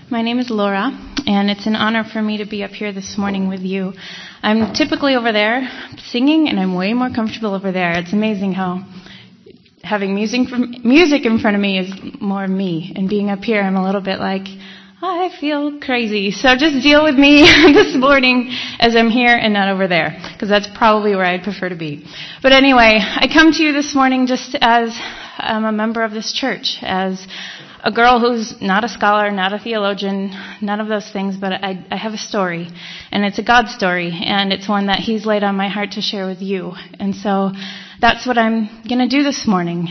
My name is Laura, and it's an honor for me to be up here this morning with you. I'm typically over there singing, and I'm way more comfortable over there. It's amazing how having music in front of me is more me, and being up here, I'm a little bit like, I feel crazy. So just deal with me this morning as I'm here and not over there, because that's probably where I'd prefer to be. But anyway, I come to you this morning just as a member of this church, as a girl who's not a scholar, not a theologian, none of those things, but I have a story, and it's a God story, and it's one that He's laid on my heart to share with you. And so that's what I'm going to do this morning.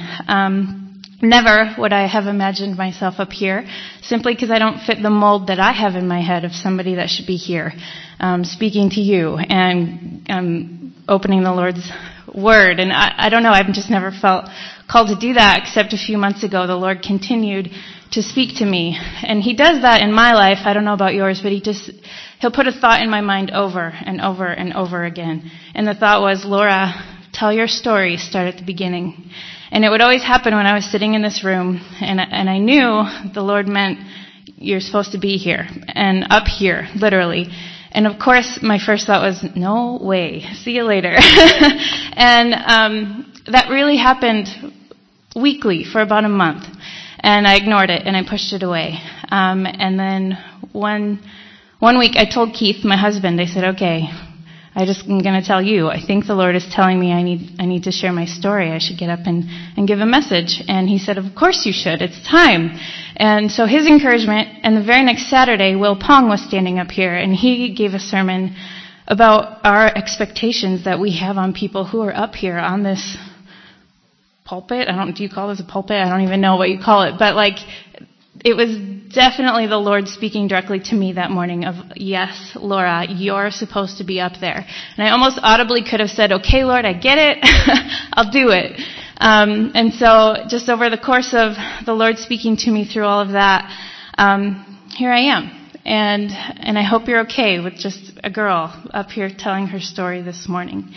Never would I have imagined myself up here, simply because I don't fit the mold that I have in my head of somebody that should be here, speaking to you and opening the Lord's Word. And I don't know, I've just never felt called to do that, except a few months ago the Lord continued to speak to me. And He does that in my life. I don't know about yours, but He'll put a thought in my mind over and over and over again. And the thought was, Laura, tell your story, start at the beginning. And it would always happen when I was sitting in this room, and I knew the Lord meant you're supposed to be here, and up here, literally. And of course, my first thought was, no way, see you later. And that really happened weekly for about a month, and I ignored it, and I pushed it away. And then one week I told Keith, my husband, I said, okay, I'm going to tell you. I think the Lord is telling me I need to share my story. I should get up and give a message. And he said, of course you should. It's time. And so his encouragement, and the very next Saturday, Will Pong was standing up here, and he gave a sermon about our expectations that we have on people who are up here on this pulpit. Do you call this a pulpit? I don't even know what you call it. But it was definitely the Lord speaking directly to me that morning of, yes, Laura, you're supposed to be up there. And I almost audibly could have said, okay, Lord, I get it. I'll do it. And so just over the course of the Lord speaking to me through all of that, here I am. And I hope you're okay with just a girl up here telling her story this morning.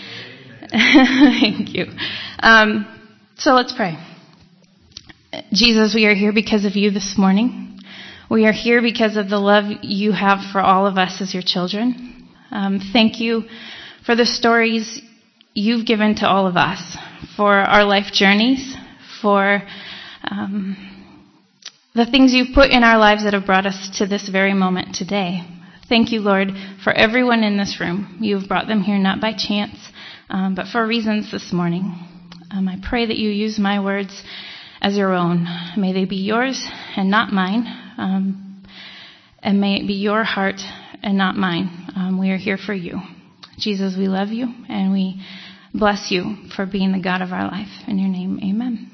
Thank you. So let's pray. Jesus, we are here because of you this morning. We are here because of the love you have for all of us as your children. Thank you for the stories you've given to all of us, for our life journeys, for the things you've put in our lives that have brought us to this very moment today. Thank you, Lord, for everyone in this room. You've brought them here not by chance, but for reasons this morning. I pray that you use my words as your own. May they be yours and not mine. And may it be your heart and not mine. We are here for you. Jesus, we love you, and we bless you for being the God of our life. In your name, amen.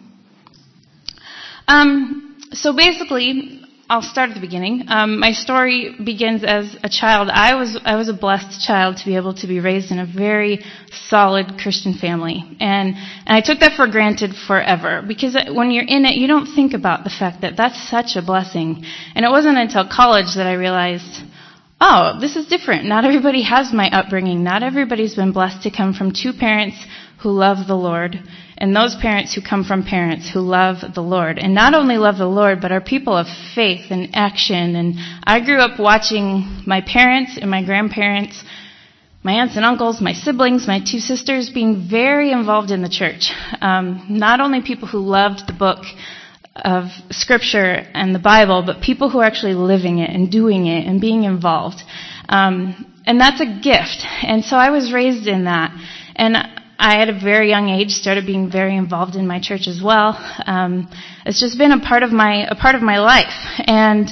So basically, I'll start at the beginning. My story begins as a child. I was a blessed child to be able to be raised in a very solid Christian family. And I took that for granted forever, because when you're in it, you don't think about the fact that that's such a blessing. And it wasn't until college that I realized, oh, this is different. Not everybody has my upbringing. Not everybody's been blessed to come from two parents who love the Lord, and those parents who come from parents who love the Lord. And not only love the Lord, but are people of faith and action. And I grew up watching my parents and my grandparents, my aunts and uncles, my siblings, my two sisters being very involved in the church. Not only people who loved the book of Scripture and the Bible, but people who are actually living it and doing it and being involved. And that's a gift. And so I was raised in that. And I, at a very young age, started being very involved in my church as well. It's just been a part of my life. And,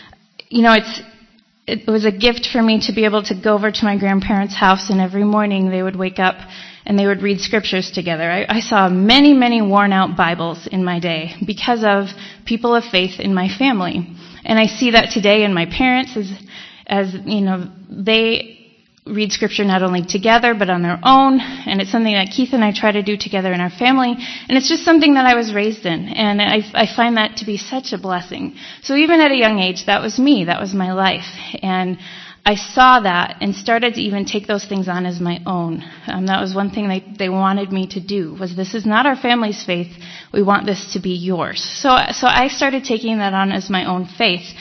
it was a gift for me to be able to go over to my grandparents' house, and every morning they would wake up and they would read scriptures together. I saw many, many worn out Bibles in my day because of people of faith in my family. And I see that today in my parents as they read scripture not only together but on their own, and it's something that Keith and I try to do together in our family, and it's just something that I was raised in, and I find that to be such a blessing. So even at a young age, that was me, that was my life, and I saw that and started to even take those things on as my own. That was one thing they wanted me to do, was this is not our family's faith, we want this to be yours. So I started taking that on as my own faith.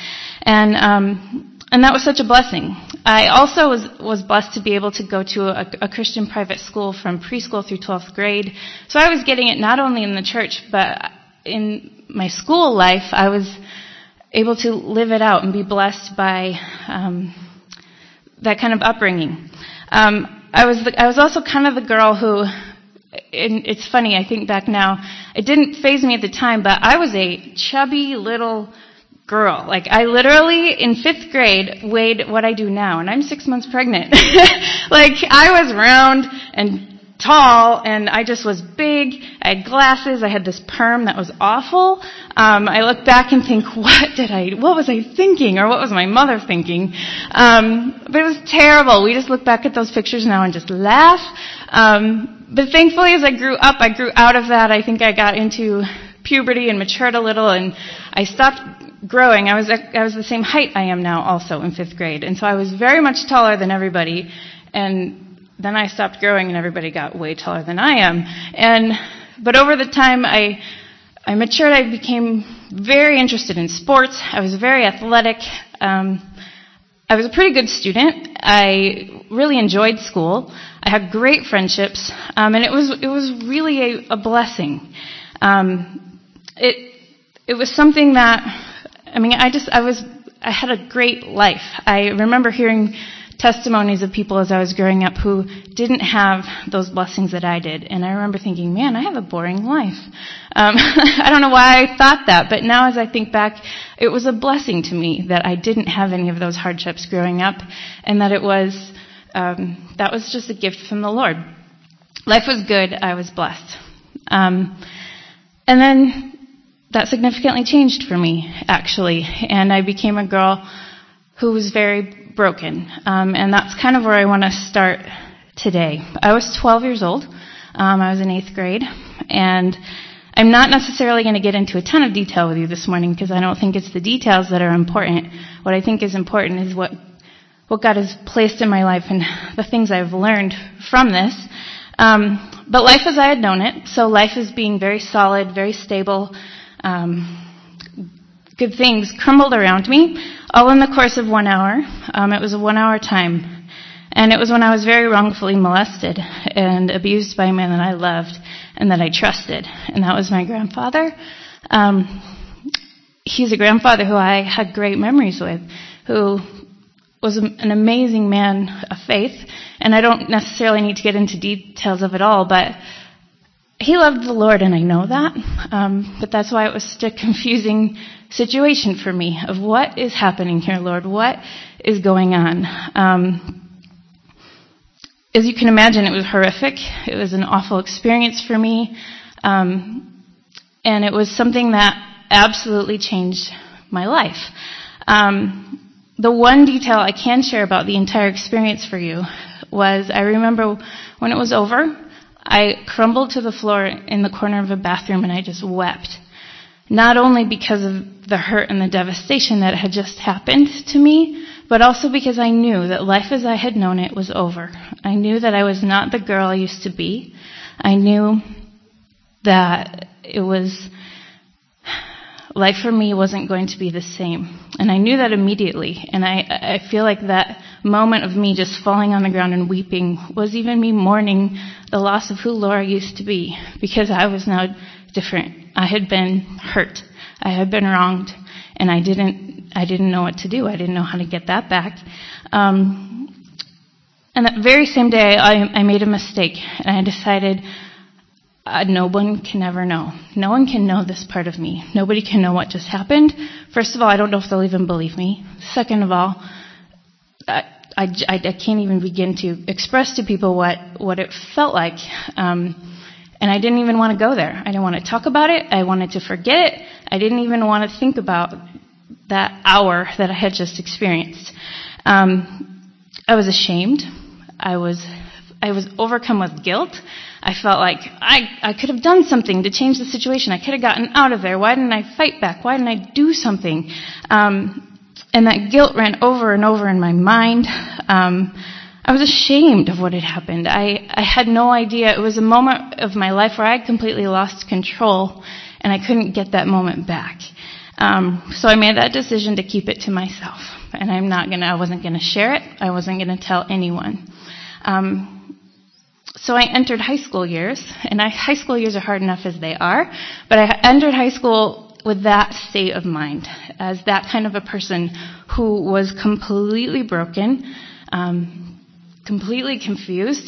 And that was such a blessing. I also was blessed to be able to go to a Christian private school from preschool through 12th grade. So I was getting it not only in the church, but in my school life. I was able to live it out and be blessed by that kind of upbringing. I was also kind of the girl who, and it's funny, I think back now, it didn't faze me at the time, but I was a chubby little girl. Like, I literally, in 5th grade, weighed what I do now, and I'm 6 months pregnant. Like, I was round and tall, and I just was big. I had glasses. I had this perm that was awful. I look back and think, what was I thinking, or what was my mother thinking? But it was terrible. We just look back at those pictures now and just laugh. But thankfully, as I grew up, I grew out of that. I think I got into puberty and matured a little, and I stopped growing. I was the same height I am now also in 5th grade. And so I was very much taller than everybody. And then I stopped growing and everybody got way taller than I am. But over the time I matured, I became very interested in sports. I was very athletic. I was a pretty good student. I really enjoyed school. I had great friendships. And it was really a blessing. It was something that, I had a great life. I remember hearing testimonies of people as I was growing up who didn't have those blessings that I did. And I remember thinking, man, I have a boring life. I don't know why I thought that, but now as I think back, it was a blessing to me that I didn't have any of those hardships growing up, and that that was just a gift from the Lord. Life was good. I was blessed. And then that significantly changed for me, actually, and I became a girl who was very broken, and that's kind of where I want to start today. I was 12 years old. I was in 8th grade, and I'm not necessarily going to get into a ton of detail with you this morning because I don't think it's the details that are important. What I think is important is what God has placed in my life and the things I've learned from this. But life as I had known it, so life is being very solid, very stable, good things crumbled around me, all in the course of 1 hour. It was a 1 hour time. And it was when I was very wrongfully molested and abused by a man that I loved and that I trusted. And that was my grandfather. He's a grandfather who I had great memories with, who was an amazing man of faith. And I don't necessarily need to get into details of it all, but he loved the Lord, and I know that, but that's why it was such a confusing situation for me of what is happening here, Lord? What is going on? As you can imagine, it was horrific. It was an awful experience for me, and it was something that absolutely changed my life. The one detail I can share about the entire experience for you was I remember when it was over, I crumbled to the floor in the corner of a bathroom and I just wept. Not only because of the hurt and the devastation that had just happened to me, but also because I knew that life as I had known it was over. I knew that I was not the girl I used to be. I knew that life for me wasn't going to be the same. And I knew that immediately. And I feel like that moment of me just falling on the ground and weeping was even me mourning the loss of who Laura used to be, because I was now different. I had been hurt. I had been wronged. And I didn't know what to do. I didn't know how to get that back. And that very same day, I made a mistake. And I decided no one can ever know. No one can know this part of me. Nobody can know what just happened. First of all, I don't know if they'll even believe me. Second of all, I can't even begin to express to people what it felt like. And I didn't even want to go there. I didn't want to talk about it. I wanted to forget it. I didn't even want to think about that hour that I had just experienced. I was ashamed. I was overcome with guilt. I felt like I could have done something to change the situation. I could have gotten out of there. Why didn't I fight back? Why didn't I do something? And that guilt ran over and over in my mind. I was ashamed of what had happened. I had no idea. It was a moment of my life where I had completely lost control, and I couldn't get that moment back. So I made that decision to keep it to myself. And I wasn't going to share it. I wasn't going to tell anyone. So I entered high school years, and high school years are hard enough as they are, but I entered high school with that state of mind, as that kind of a person who was completely broken, completely confused.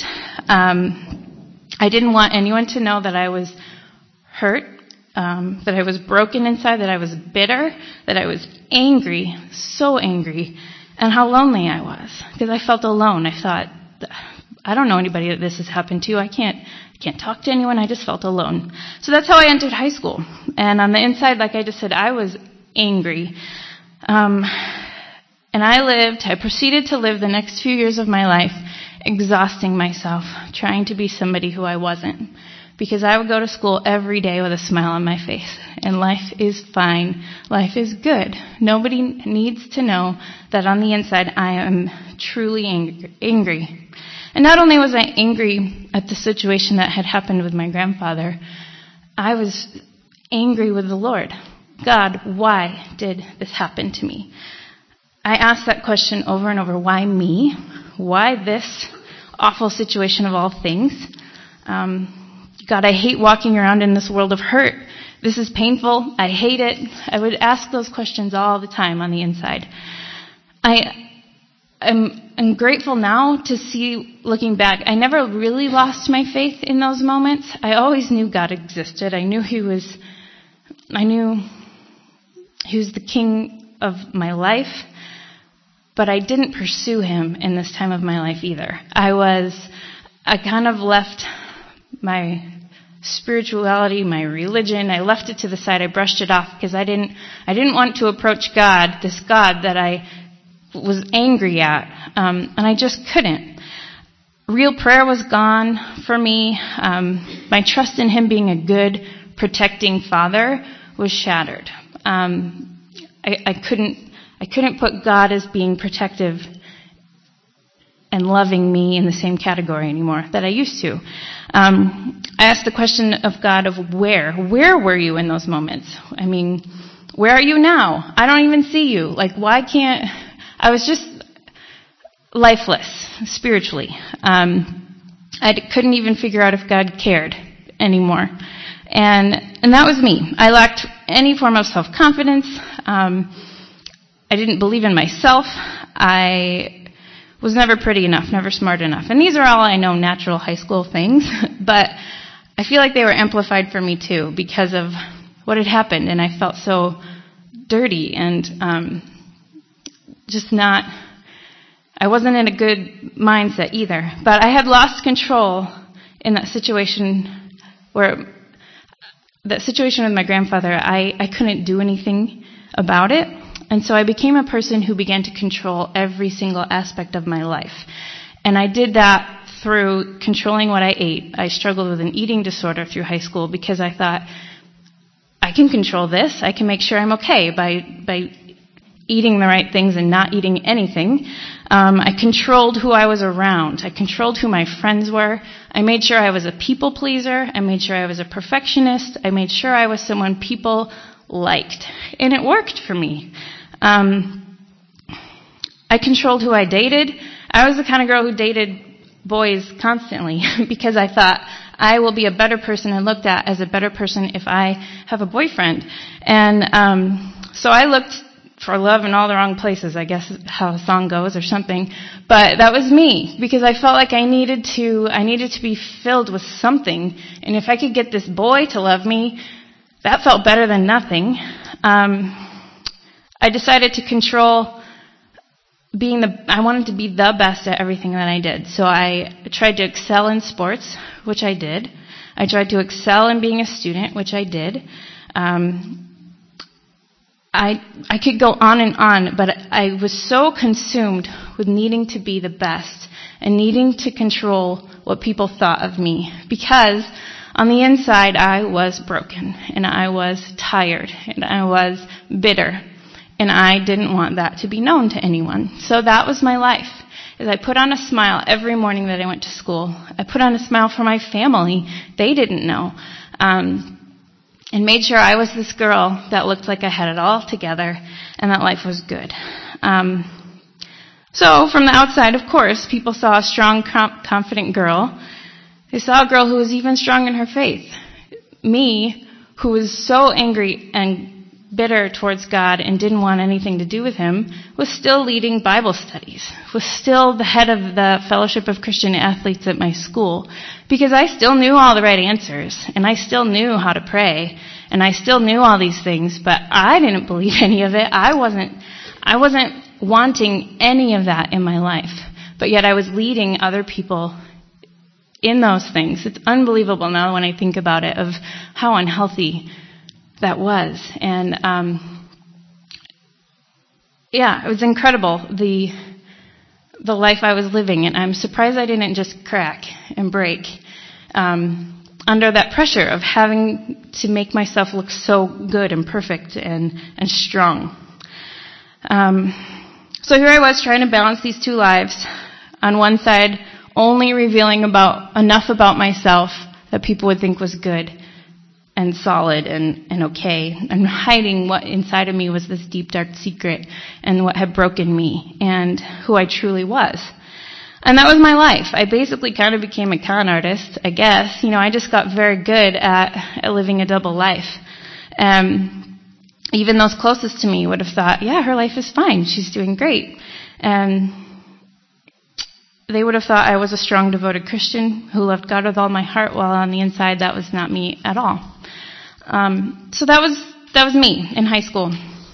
I didn't want anyone to know that I was hurt, that I was broken inside, that I was bitter, that I was angry, so angry, and how lonely I was, because I felt alone. I thought, I don't know anybody that this has happened to. I can't talk to anyone. I just felt alone. So that's how I entered high school. And on the inside, like I just said, I was angry. And I proceeded to live the next few years of my life exhausting myself, trying to be somebody who I wasn't. Because I would go to school every day with a smile on my face. And life is fine. Life is good. Nobody needs to know that on the inside I am truly angry. And not only was I angry at the situation that had happened with my grandfather, I was angry with the Lord. God, why did this happen to me? I asked that question over and over. Why me? Why this awful situation of all things? God, I hate walking around in this world of hurt. This is painful. I hate it. I would ask those questions all the time on the inside. I'm grateful now to see, looking back, I never really lost my faith in those moments. I always knew God existed. I knew He was the King of my life, but I didn't pursue Him in this time of my life either. I kind of left my spirituality, my religion, I left it to the side. I brushed it off because I didn't want to approach God, this God that I was angry at, and I just couldn't. Real prayer was gone for me. My trust in Him being a good, protecting Father was shattered. I couldn't put God as being protective and loving me in the same category anymore that I used to. I asked the question of God of where were you in those moments? I mean, where are you now? I don't even see you. Why can't... I was just lifeless, spiritually. I couldn't even figure out if God cared anymore. And that was me. I lacked any form of self-confidence. I didn't believe in myself. I was never pretty enough, never smart enough. And these are all, I know, natural high school things, but I feel like they were amplified for me too because of what had happened, and I felt so dirty and I wasn't in a good mindset either. But I had lost control in that situation with my grandfather. I couldn't do anything about it. And so I became a person who began to control every single aspect of my life. And I did that through controlling what I ate. I struggled with an eating disorder through high school because I thought, I can control this. I can make sure I'm okay by eating the right things and not eating anything. I controlled who I was around. I controlled who my friends were. I made sure I was a people pleaser. I made sure I was a perfectionist. I made sure I was someone people liked. And it worked for me. I controlled who I dated. I was the kind of girl who dated boys constantly because I thought I will be a better person and looked at as a better person if I have a boyfriend. And so I looked for love in all the wrong places, I guess is how a song goes or something. But that was me because I felt like I needed to be filled with something. And if I could get this boy to love me, that felt better than nothing. I decided to control I wanted to be the best at everything that I did. So I tried to excel in sports, which I did. I tried to excel in being a student, which I did. I could go on, but I was so consumed with needing to be the best and needing to control what people thought of me because on the inside I was broken and I was tired and I was bitter and I didn't want that to be known to anyone. So that was my life. Is I put on a smile every morning that I went to school. I put on a smile for my family. They didn't know. and made sure I was this girl that looked like I had it all together and that life was good. So from the outside, of course, people saw a strong, confident girl. They saw a girl who was even strong in her faith. Me, who was so angry and bitter towards God and didn't want anything to do with him, was still leading Bible studies, was still the head of the Fellowship of Christian Athletes at my school, because I still knew all the right answers, and I still knew how to pray, and I still knew all these things, but I didn't believe any of it. I wasn't wanting any of that in my life, but yet I was leading other people in those things. It's unbelievable now when I think about it, of how unhealthy that was. And it was incredible, the life I was living, and I'm surprised I didn't just crack and break under that pressure of having to make myself look so good and perfect and strong. So here I was trying to balance these two lives. On one side, only revealing enough about myself that people would think was good and solid and okay, and hiding what inside of me was this deep, dark secret and what had broken me and who I truly was. And that was my life. I basically kind of became a con artist, I guess. I just got very good at living a double life. Even those closest to me would have thought, yeah, her life is fine. She's doing great. And they would have thought I was a strong, devoted Christian who loved God with all my heart, while on the inside that was not me at all. So that was me in high school.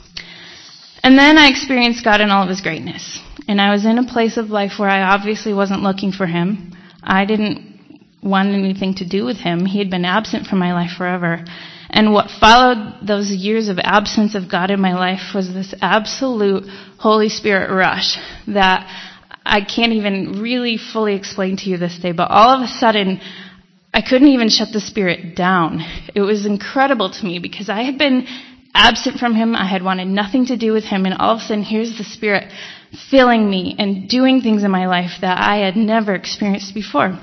And then I experienced God in all of his greatness. And I was in a place of life where I obviously wasn't looking for him. I didn't want anything to do with him. He had been absent from my life forever. And what followed those years of absence of God in my life was this absolute Holy Spirit rush that I can't even really fully explain to you this day, but all of a sudden, I couldn't even shut the Spirit down. It was incredible to me because I had been absent from him. I had wanted nothing to do with him, and all of a sudden, here's the Spirit filling me and doing things in my life that I had never experienced before.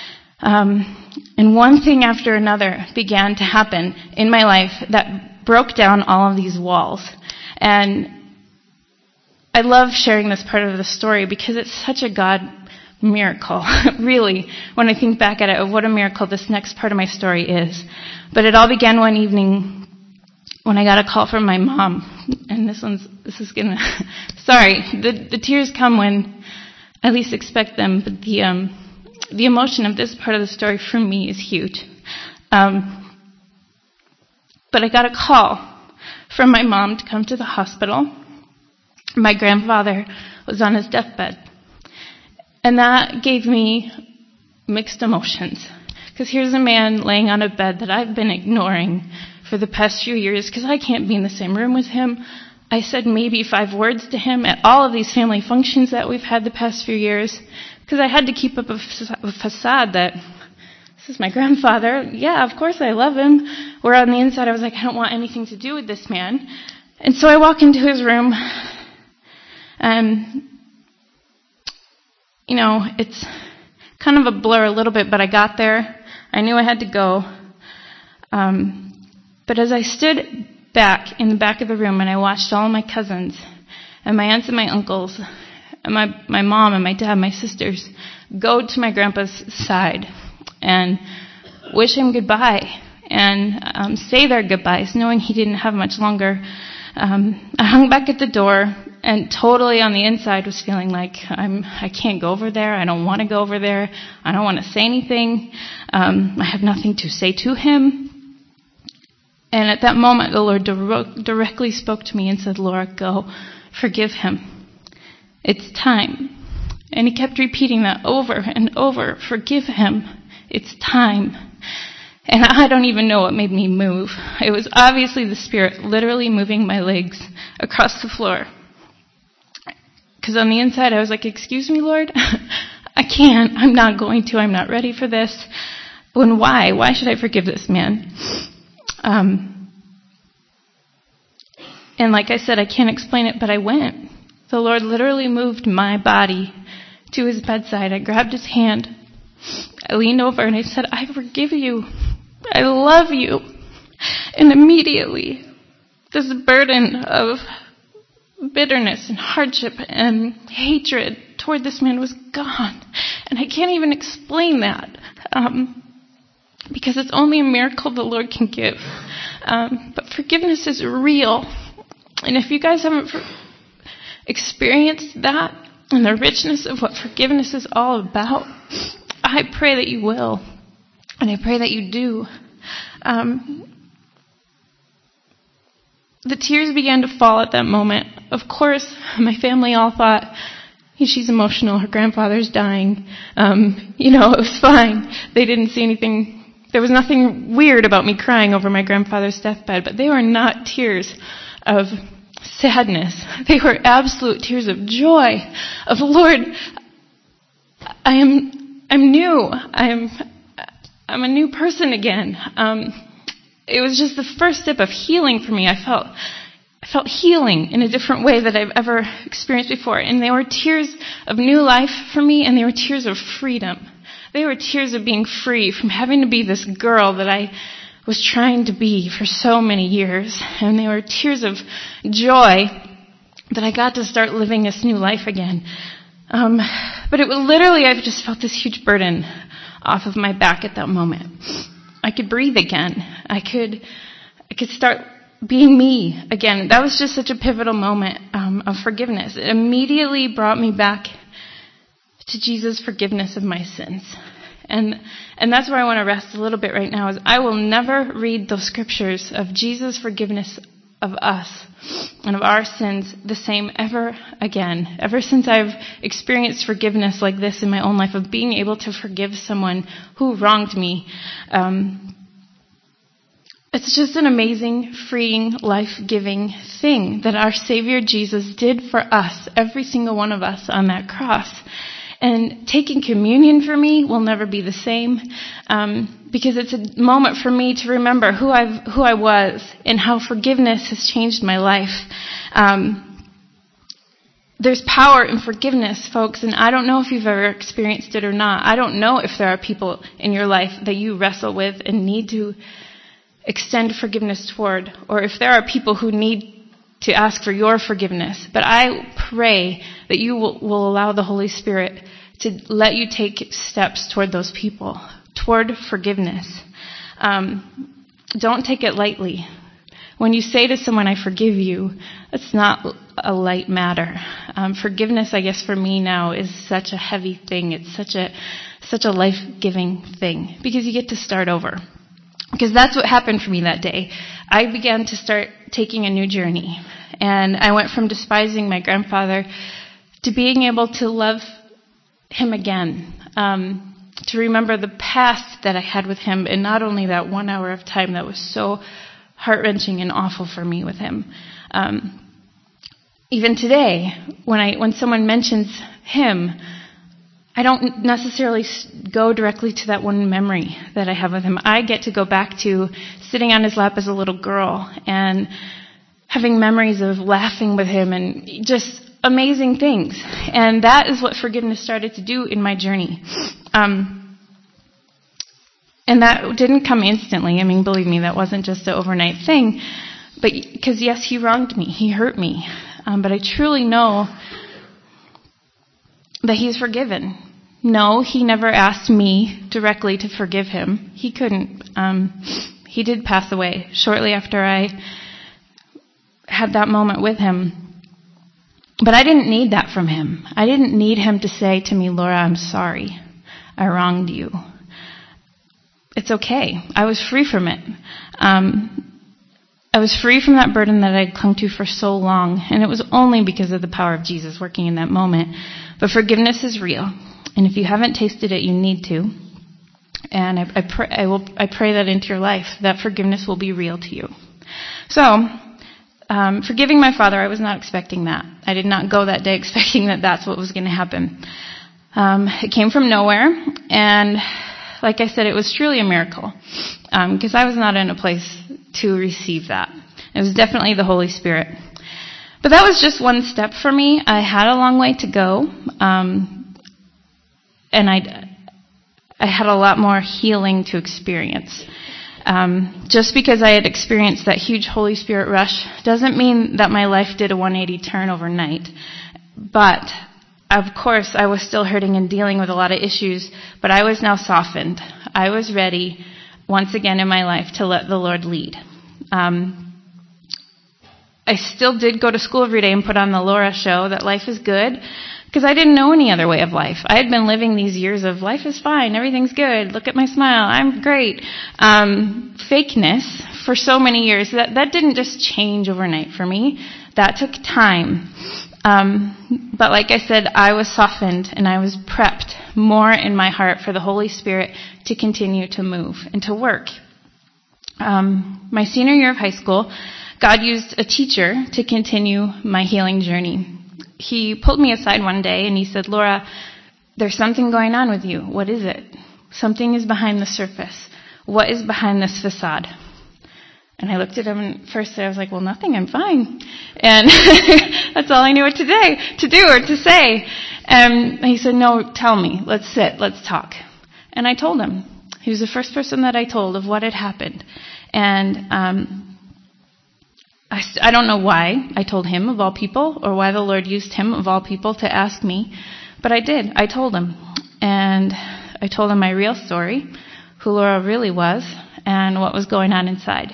And one thing after another began to happen in my life that broke down all of these walls. And I love sharing this part of the story because it's such a God miracle, really, when I think back at it, of what a miracle this next part of my story is. But it all began one evening when I got a call from my mom. And this is gonna, sorry, the tears come when I least expect them, but the emotion of this part of the story for me is huge. But I got a call from my mom to come to the hospital. My grandfather was on his deathbed. And that gave me mixed emotions. Because here's a man laying on a bed that I've been ignoring for the past few years because I can't be in the same room with him. I said maybe 5 words to him at all of these family functions that we've had the past few years because I had to keep up a facade that this is my grandfather. Yeah, of course I love him. Where on the inside I was like, I don't want anything to do with this man. And so I walk into his room. It's kind of a blur a little bit, but I got there. I knew I had to go. But as I stood back in the back of the room and I watched all of my cousins and my aunts and my uncles and my mom and my dad, my sisters, go to my grandpa's side and wish him goodbye and say their goodbyes, knowing he didn't have much longer, I hung back at the door and totally on the inside was feeling like I can't go over there. I don't want to go over there. I don't want to say anything. I have nothing to say to him. And at that moment, the Lord directly spoke to me and said, Laura, go. Forgive him. It's time. And he kept repeating that over and over. Forgive him. It's time. And I don't even know what made me move. It was obviously the Spirit literally moving my legs across the floor. Because on the inside, I was like, excuse me, Lord? I can't. I'm not going to. I'm not ready for this. When why? Why should I forgive this man? And like I said, I can't explain it, but I went. The Lord literally moved my body to his bedside. I grabbed his hand. I leaned over and I said, I forgive you. I love you. And immediately, this burden of bitterness and hardship and hatred toward this man was gone. And I can't even explain that, because it's only a miracle the Lord can give. But forgiveness is real. And if you guys haven't experienced that and the richness of what forgiveness is all about, I pray that you will. And I pray that you do. The tears began to fall at that moment. Of course, my family all thought, she's emotional, her grandfather's dying. It was fine. They didn't see anything. There was nothing weird about me crying over my grandfather's deathbed, but they were not tears of sadness. They were absolute tears of joy, of Lord, I'm new. I'm a new person again. It was just the first step of healing for me. I felt healing in a different way that I've ever experienced before. And they were tears of new life for me, and they were tears of freedom. They were tears of being free from having to be this girl that I was trying to be for so many years. And they were tears of joy that I got to start living this new life again. But it was literally, I just felt this huge burden off of my back at that moment. I could breathe again. I could start being me again. That was just such a pivotal moment of forgiveness. It immediately brought me back to Jesus' forgiveness of my sins. And that's where I want to rest a little bit right now, is I will never read those scriptures of Jesus' forgiveness of us and of our sins the same ever again. Ever since I've experienced forgiveness like this in my own life, of being able to forgive someone who wronged me, it's just an amazing, freeing, life-giving thing that our Savior Jesus did for us, every single one of us on that cross. And taking communion for me will never be the same, because it's a moment for me to remember who I was and how forgiveness has changed my life. There's power in forgiveness, folks, and I don't know if you've ever experienced it or not. I don't know if there are people in your life that you wrestle with and need to extend forgiveness toward, or if there are people who need to ask for your forgiveness. But I pray that you will allow the Holy Spirit to let you take steps toward those people, toward forgiveness. Don't take it lightly. When you say to someone, I forgive you, it's not a light matter. Forgiveness, I guess, for me now is such a heavy thing. It's such a life-giving thing, because you get to start over. Because that's what happened for me that day. I began to start taking a new journey. And I went from despising my grandfather to being able to love him again. To remember the past that I had with him, and not only that 1 hour of time that was so heart-wrenching and awful for me with him. Even today, when someone mentions him, I don't necessarily go directly to that one memory that I have with him. I get to go back to sitting on his lap as a little girl and having memories of laughing with him and just amazing things. And that is what forgiveness started to do in my journey. And that didn't come instantly. I mean, believe me, that wasn't just an overnight thing. But because, yes, he wronged me. He hurt me. But I truly know that he's forgiven. No, he never asked me directly to forgive him. He couldn't. He did pass away shortly after I had that moment with him. But I didn't need that from him. I didn't need him to say to me, Laura, I'm sorry. I wronged you. It's okay. I was free from it. I was free from that burden that I clung to for so long, and it was only because of the power of Jesus working in that moment. But forgiveness is real, and if you haven't tasted it, you need to. And I pray that into your life, that forgiveness will be real to you. So, forgiving my father, I was not expecting that. I did not go that day expecting that that's what was going to happen. It came from nowhere, and like I said, it was truly a miracle, because I was not in a place to receive that. It was definitely the Holy Spirit. But that was just one step for me. I had a long way to go, and I had a lot more healing to experience. Just because I had experienced that huge Holy Spirit rush doesn't mean that my life did a 180 turn overnight. But, of course, I was still hurting and dealing with a lot of issues, but I was now softened. I was ready, once again in my life, to let the Lord lead. I still did go to school every day and put on the Laura show that life is good, because I didn't know any other way of life. I had been living these years of life is fine, everything's good, look at my smile, I'm great. Fakeness for so many years. That didn't just change overnight for me. That took time. But like I said, I was softened and I was prepped more in my heart for the Holy Spirit to continue to move and to work. My senior year of high school, God used a teacher to continue my healing journey. He pulled me aside one day and he said, Laura, there's something going on with you. What is it? Something is behind the surface. What is behind this facade? And I looked at him and first I was like, well, nothing, I'm fine. And that's all I knew what to do or to say. And he said, no, tell me, let's sit, let's talk. And I told him. He was the first person that I told of what had happened. And I don't know why I told him of all people or why the Lord used him of all people to ask me, but I did. I told him. And I told him my real story, who Laura really was, and what was going on inside.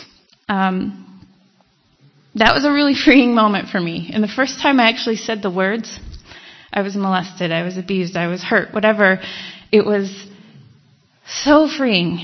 That was a really freeing moment for me. And the first time I actually said the words, I was molested, I was abused, I was hurt, whatever, it was so freeing.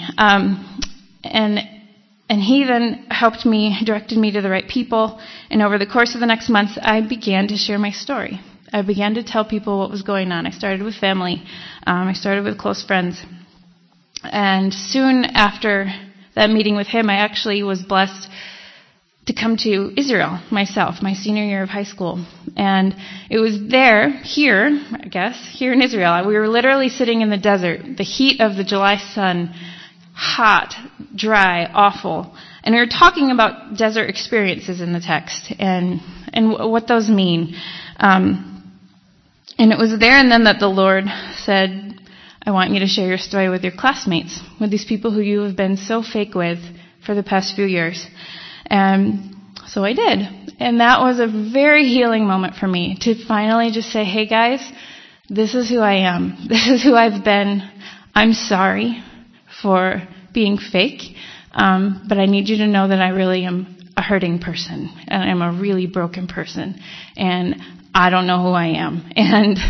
And he then helped me, directed me to the right people. And over the course of the next months, I began to share my story. I began to tell people what was going on. I started with family. I started with close friends. And soon after that meeting with him, I actually was blessed to come to Israel myself, my senior year of high school. And it was here in Israel. We were literally sitting in the desert, the heat of the July sun, hot, dry, awful. And we were talking about desert experiences in the text and what those mean. And it was there and then that the Lord said, I want you to share your story with your classmates, with these people who you have been so fake with for the past few years. And so I did. And that was a very healing moment for me to finally just say, hey guys, this is who I am. This is who I've been. I'm sorry for being fake, but I need you to know that I really am a hurting person, and I'm a really broken person, and I don't know who I am. And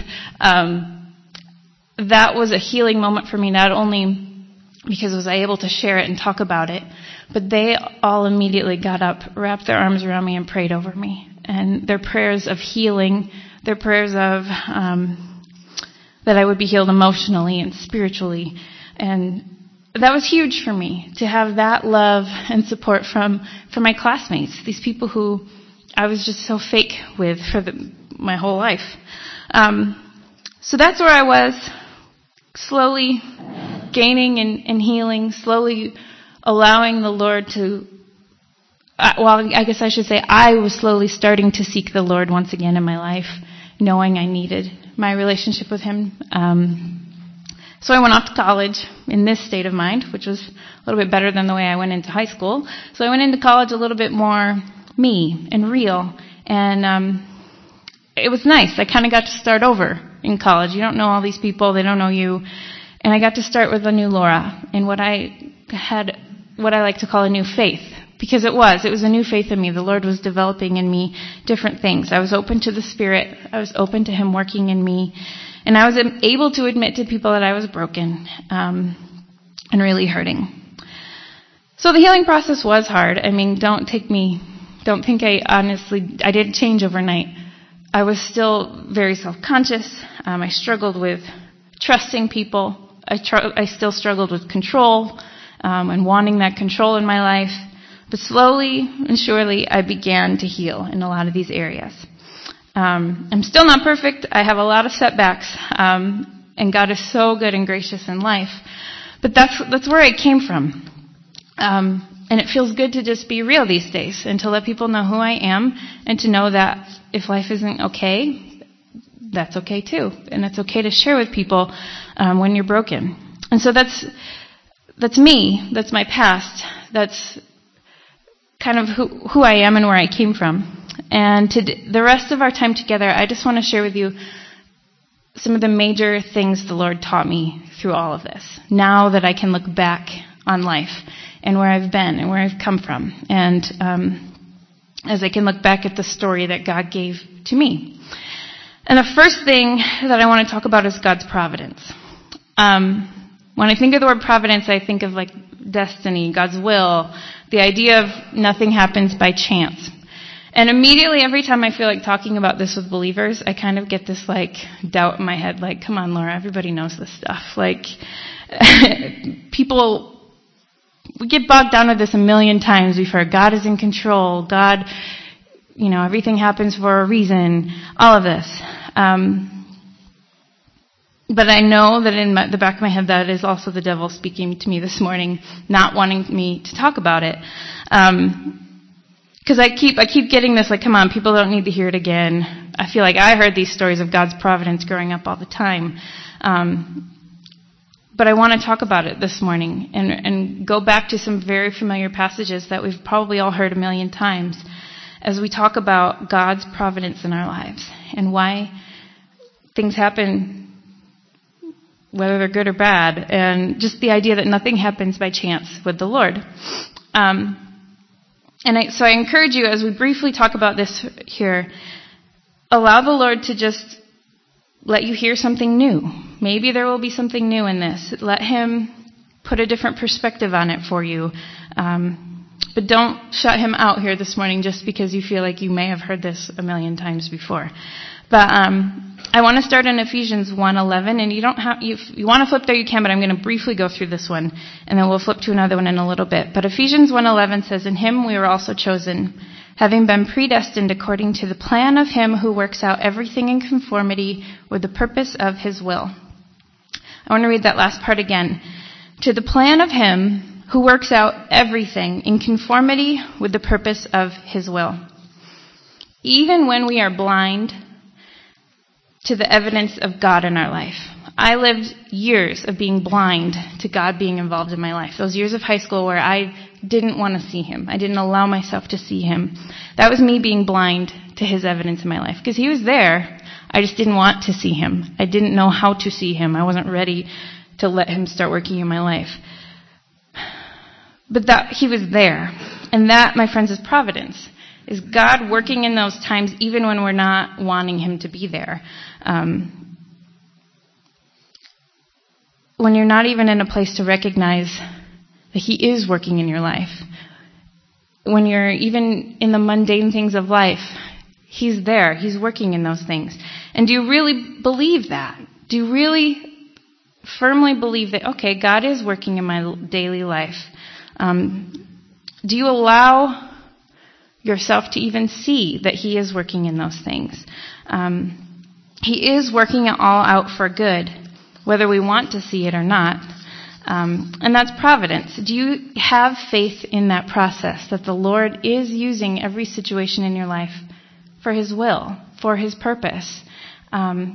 that was a healing moment for me, not only because I was able to share it and talk about it, but they all immediately got up, wrapped their arms around me, and prayed over me. And their prayers of healing, their prayers of that I would be healed emotionally and spiritually, and that was huge for me, to have that love and support from my classmates, these people who I was just so fake with for my whole life. So that's where I was, slowly gaining and healing, slowly allowing the Lord to, I guess I should say I was slowly starting to seek the Lord once again in my life, knowing I needed my relationship with Him. So I went off to college in this state of mind, which was a little bit better than the way I went into high school. So I went into college a little bit more me and real. And it was nice. I kind of got to start over in college. You don't know all these people. They don't know you. And I got to start with a new Laura and what I like to call a new faith. Because it was a new faith in me. The Lord was developing in me different things. I was open to the Spirit. I was open to Him working in me. And I was able to admit to people that I was broken and really hurting. So the healing process was hard. I mean, don't think I didn't change overnight. I was still very self-conscious. I struggled with trusting people. I still struggled with control and wanting that control in my life. But slowly and surely, I began to heal in a lot of these areas. I'm still not perfect. I have a lot of setbacks, and God is so good and gracious in life. But that's where I came from. And it feels good to just be real these days and to let people know who I am and to know that if life isn't okay, that's okay too. And it's okay to share with people when you're broken. And so that's that's me. That's my past. That's kind of who I am and where I came from. And the rest of our time together, I just want to share with you some of the major things the Lord taught me through all of this. Now that I can look back on life and where I've been and where I've come from. And as I can look back at the story that God gave to me. And the first thing that I want to talk about is God's providence. When I think of the word providence, I think of like destiny, God's will, the idea of nothing happens by chance. And immediately, every time I feel like talking about this with believers, I kind of get this like doubt in my head, like, come on, Laura, everybody knows this stuff. Like, we get bogged down with this a million times. We've heard God is in control. God, everything happens for a reason. All of this. But I know that in the back of my head, that is also the devil speaking to me this morning, not wanting me to talk about it. Because I keep getting this, like, come on, people don't need to hear it again. I feel like I heard these stories of God's providence growing up all the time. But I want to talk about it this morning and go back to some very familiar passages that we've probably all heard a million times as we talk about God's providence in our lives and why things happen, whether they're good or bad, and just the idea that nothing happens by chance with the Lord. So I encourage you, as we briefly talk about this here, allow the Lord to just let you hear something new. Maybe there will be something new in this. Let Him put a different perspective on it for you. But don't shut Him out here this morning just because you feel like you may have heard this a million times before. But I want to start in Ephesians 1:11, and if you want to flip there, you can, but I'm going to briefly go through this one, and then we'll flip to another one in a little bit. But Ephesians 1:11 says, "In Him we were also chosen, having been predestined according to the plan of Him who works out everything in conformity with the purpose of His will." I want to read that last part again. "To the plan of Him who works out everything in conformity with the purpose of His will." Even when we are blind to the evidence of God in our life. I lived years of being blind to God being involved in my life. Those years of high school where I didn't want to see Him. I didn't allow myself to see Him. That was me being blind to His evidence in my life. Because He was there. I just didn't want to see Him. I didn't know how to see Him. I wasn't ready to let Him start working in my life. But that He was there. And that, my friends, is providence. Is God working in those times even when we're not wanting Him to be there. When you're not even in a place to recognize that He is working in your life. When you're even in the mundane things of life, He's there. He's working in those things. And do you really believe that? Do you really firmly believe that, okay, God is working in my daily life? Do you allow yourself to even see that He is working in those things? He is working it all out for good, whether we want to see it or not. And that's providence. Do you have faith in that process, that the Lord is using every situation in your life for His will, for His purpose? Because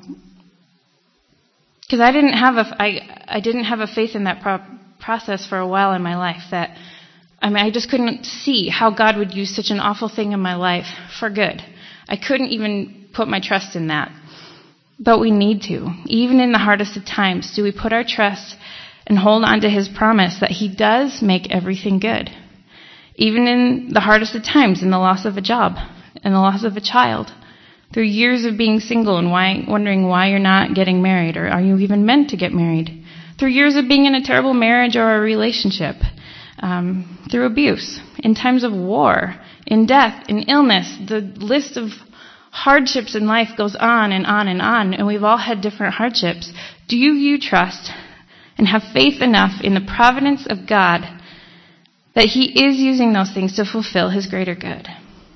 I didn't have a faith in that process for a while in my life. I just couldn't see how God would use such an awful thing in my life for good. I couldn't even put my trust in that. But we need to. Even in the hardest of times, do we put our trust and hold on to His promise that He does make everything good? Even in the hardest of times, in the loss of a job, and the loss of a child, through years of being single and wondering why you're not getting married, or are you even meant to get married? Through years of being in a terrible marriage or a relationship, through abuse, in times of war, in death, in illness. The list of hardships in life goes on and on and on, and we've all had different hardships. Do you trust and have faith enough in the providence of God that He is using those things to fulfill His greater good?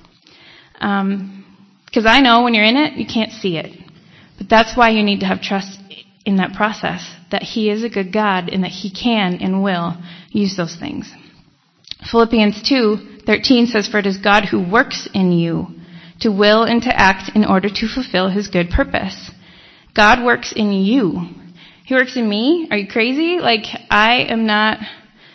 Because I know when you're in it, you can't see it. But that's why you need to have trust in that process, that He is a good God and that He can and will use those things. Philippians 2:13 says, "For it is God who works in you to will and to act in order to fulfill His good purpose." God works in you. He works in me. Are you crazy? I am not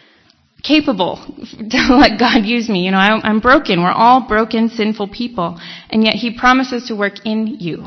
capable to let God use me. I'm broken. We're all broken, sinful people. And yet he promises to work in you.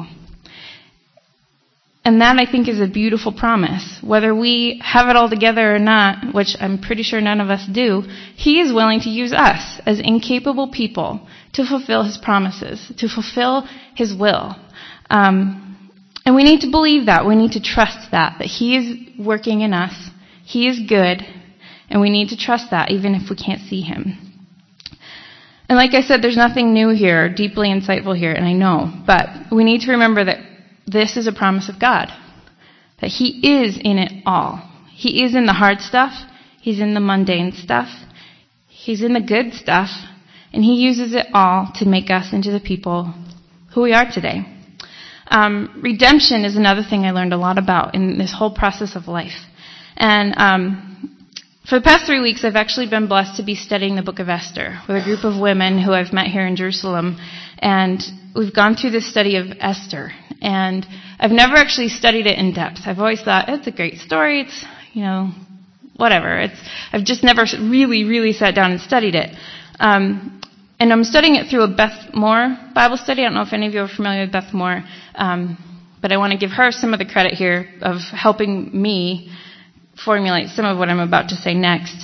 And that, I think, is a beautiful promise. Whether we have it all together or not, which I'm pretty sure none of us do, he is willing to use us as incapable people to fulfill his promises, to fulfill his will. And we need to believe that. We need to trust that he is working in us. He is good. And we need to trust that, even if we can't see him. And like I said, there's nothing new here, deeply insightful here, and I know. But we need to remember that this is a promise of God, that he is in it all. He is in the hard stuff. He's in the mundane stuff. He's in the good stuff. And he uses it all to make us into the people who we are today. Redemption is another thing I learned a lot about in this whole process of life. And for the past 3 weeks, I've actually been blessed to be studying the book of Esther with a group of women who I've met here in Jerusalem. And we've gone through this study of Esther. And I've never actually studied it in depth. I've always thought, it's a great story. It's, whatever. I've just never really, really sat down and studied it. And I'm studying it through a Beth Moore Bible study. I don't know if any of you are familiar with Beth Moore. But I want to give her some of the credit here of helping me formulate some of what I'm about to say next.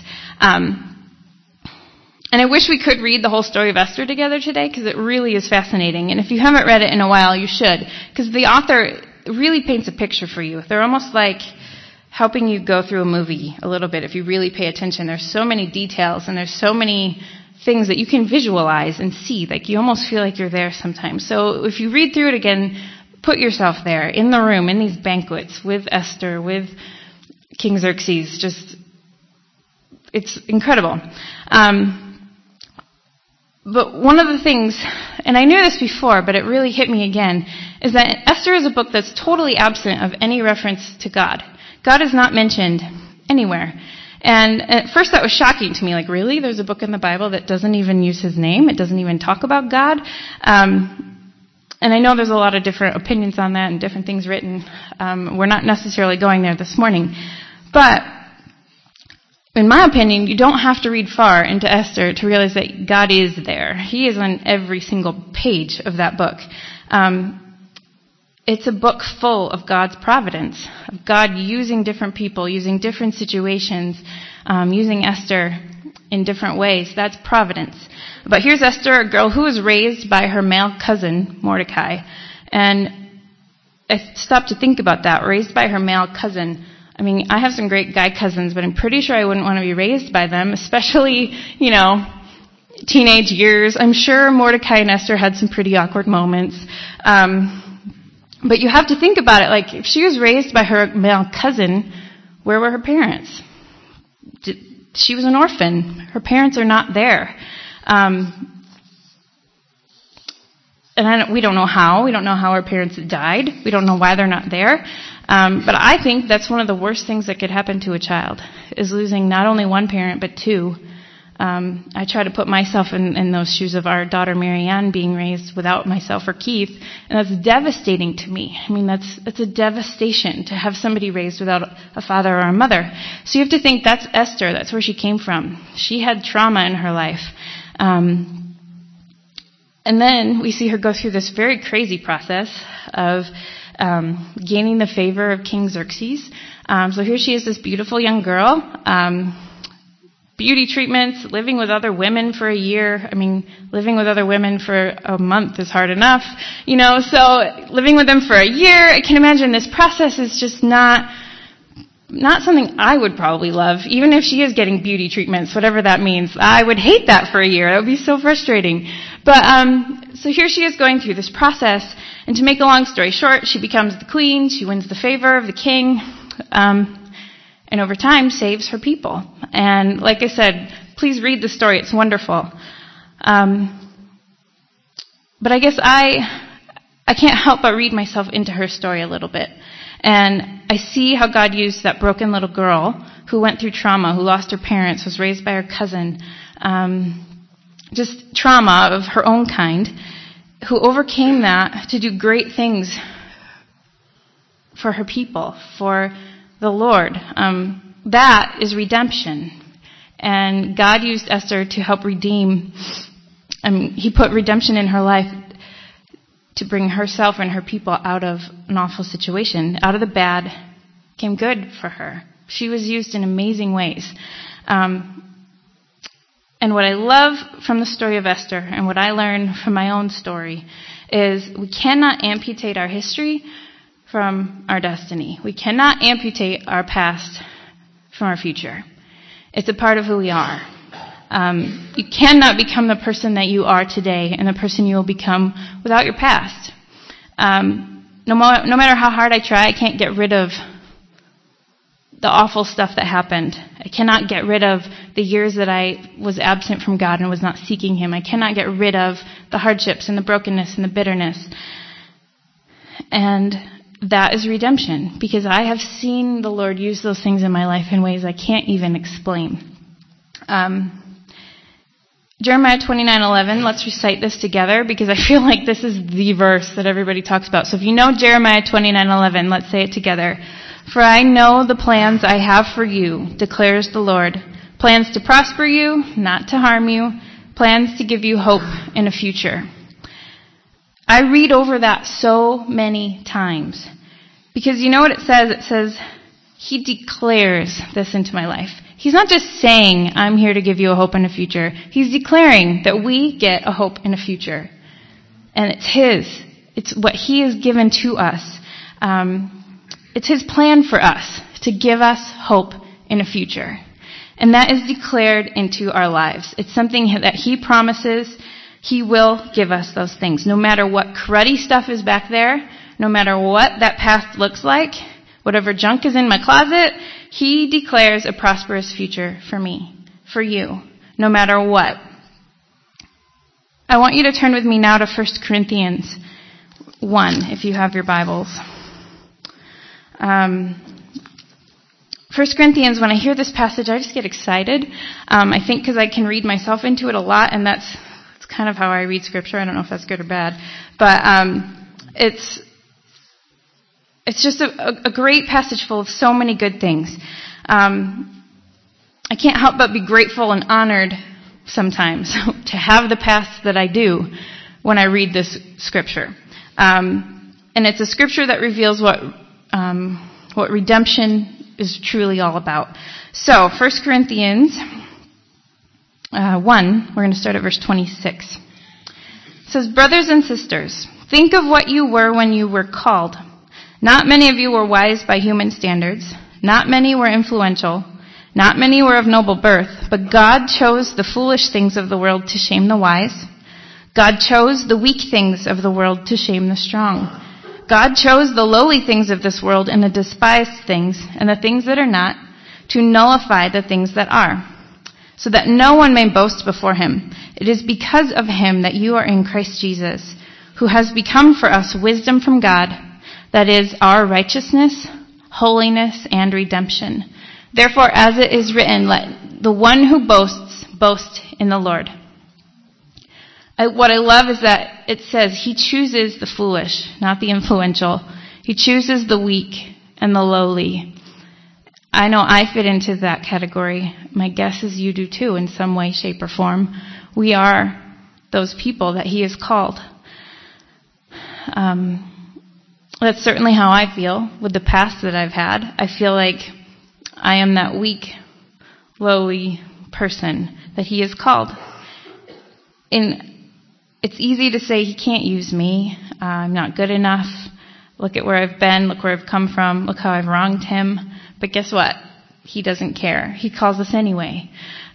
And I wish we could read the whole story of Esther together today, because it really is fascinating. And if you haven't read it in a while, you should, because the author really paints a picture for you. They're almost like helping you go through a movie a little bit if you really pay attention. There's so many details, and there's so many things that you can visualize and see. Like, you almost feel like you're there sometimes. So if you read through it again, put yourself there, in the room, in these banquets, with Esther, with King Xerxes. Just, it's incredible. But one of the things, and I knew this before, but it really hit me again, is that Esther is a book that's totally absent of any reference to God. God is not mentioned anywhere. And at first that was shocking to me. Like, really? There's a book in the Bible that doesn't even use his name? It doesn't even talk about God? And I know there's a lot of different opinions on that and different things written. We're not necessarily going there this morning. But in my opinion, you don't have to read far into Esther to realize that God is there. He is on every single page of that book. It's a book full of God's providence, of God using different people, using different situations, using Esther in different ways. That's providence. But here's Esther, a girl who was raised by her male cousin, Mordecai. And I stopped to think about that, raised by her male cousin. I mean, I have some great guy cousins, but I'm pretty sure I wouldn't want to be raised by them, especially, teenage years. I'm sure Mordecai and Esther had some pretty awkward moments. But you have to think about it. Like, if she was raised by her male cousin, where were her parents? She was an orphan. Her parents are not there. And we don't know how. We don't know how her parents died. We don't know why they're not there. But I think that's one of the worst things that could happen to a child, is losing not only one parent, but two. I try to put myself in those shoes of our daughter Marianne being raised without myself or Keith, and that's devastating to me. I mean, that's a devastation to have somebody raised without a father or a mother. So you have to think, that's Esther. That's where she came from. She had trauma in her life. And then we see her go through this very crazy process of gaining the favor of King Xerxes. So here she is, this beautiful young girl, beauty treatments, living with other women for a year. I mean, living with other women for a month is hard enough, so living with them for a year, I can imagine this process is just not something I would probably love, even if she is getting beauty treatments, whatever that means. I would hate that for a year. That would be so frustrating. But so here she is going through this process, and to make a long story short, she becomes the queen, she wins the favor of the king, and over time saves her people. And like I said, please read the story. It's wonderful. But I guess I can't help but read myself into her story a little bit. And I see how God used that broken little girl who went through trauma, who lost her parents, was raised by her cousin, just trauma of her own kind, who overcame that to do great things for her people, for the Lord. That is redemption. And God used Esther to help redeem. He put redemption in her life to bring herself and her people out of an awful situation. Out of the bad came good for her. She was used in amazing ways. And what I love from the story of Esther and what I learned from my own story is we cannot amputate our history from our destiny. We cannot amputate our past from our future. It's a part of who we are. You cannot become the person that you are today and the person you will become without your past. No matter how hard I try, I can't get rid of the awful stuff that happened. I cannot get rid of the years that I was absent from God and was not seeking Him. I cannot get rid of the hardships and the brokenness and the bitterness. And that is redemption, because I have seen the Lord use those things in my life in ways I can't even explain. Jeremiah 29:11, let's recite this together, because I feel like this is the verse that everybody talks about. So if you know Jeremiah 29:11, let's say it together. For I know the plans I have for you, declares the Lord. Plans to prosper you, not to harm you. Plans to give you hope in a future. I read over that so many times. Because you know what it says? It says, He declares this into my life. He's not just saying, I'm here to give you a hope in a future. He's declaring that we get a hope in a future. And it's His. It's what He has given to us. It's His plan for us to give us hope in a future. And that is declared into our lives. It's something that He promises He will give us those things. No matter what cruddy stuff is back there, no matter what that past looks like, whatever junk is in my closet, He declares a prosperous future for me, for you, no matter what. I want you to turn with me now to 1 Corinthians 1, if you have your Bibles. 1 Corinthians, when I hear this passage, I just get excited. I think because I can read myself into it a lot, and that's kind of how I read Scripture. I don't know if that's good or bad. But it's just a great passage full of so many good things. I can't help but be grateful and honored sometimes to have the past that I do when I read this Scripture. And it's a Scripture that reveals what redemption is truly all about. So, 1 Corinthians 1, we're going to start at verse 26. It says, Brothers and sisters, think of what you were when you were called. Not many of you were wise by human standards. Not many were influential. Not many were of noble birth. But God chose the foolish things of the world to shame the wise. God chose the weak things of the world to shame the strong. God chose the lowly things of this world and the despised things and the things that are not to nullify the things that are, so that no one may boast before Him. It is because of Him that you are in Christ Jesus, who has become for us wisdom from God, that is, our righteousness, holiness, and redemption. Therefore, as it is written, let the one who boasts, boast in the Lord. What I love is that it says He chooses the foolish, not the influential. He chooses the weak and the lowly. I know I fit into that category. My guess is you do too, in some way, shape, or form. We are those people that He has called. That's certainly how I feel with the past that I've had. I feel like I am that weak, lowly person that He has called. It's easy to say He can't use me. I'm not good enough. Look at where I've been. Look where I've come from. Look how I've wronged Him. But guess what? He doesn't care. He calls us anyway.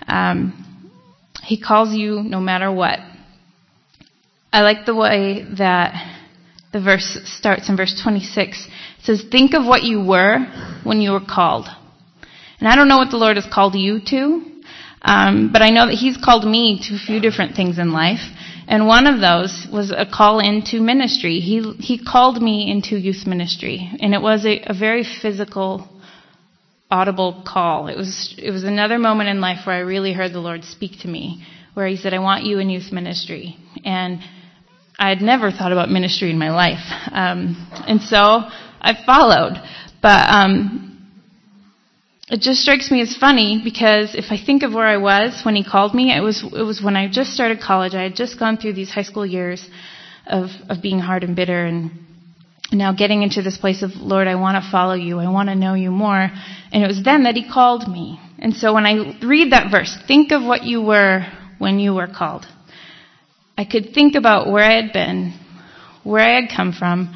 He calls you no matter what. I like the way that the verse starts in verse 26. It says, think of what you were when you were called. And I don't know what the Lord has called you to, but I know that He's called me to a few different things in life. And one of those was a call into ministry. He called me into youth ministry. And it was a very physical, audible call. It was another moment in life where I really heard the Lord speak to me, where He said, I want you in youth ministry. And I had never thought about ministry in my life. And so I followed. But it just strikes me as funny because if I think of where I was when he called me, it was when I just started college. I had just gone through these high school years of being hard and bitter, and now getting into this place of, Lord, I want to follow you. I want to know you more. And it was then that he called me. And so when I read that verse, think of what you were when you were called. I could think about where I had been, where I had come from,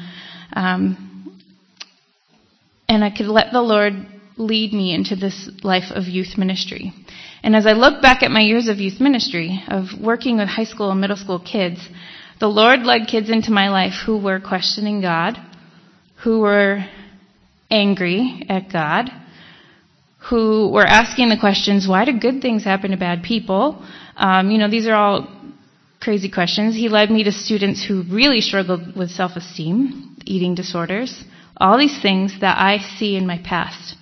and I could let the Lord lead me into this life of youth ministry. And as I look back at my years of youth ministry, of working with high school and middle school kids, the Lord led kids into my life who were questioning God, who were angry at God, who were asking the questions, why do good things happen to bad people? These are all crazy questions. He led me to students who really struggled with self-esteem, eating disorders, all these things that I see in my past.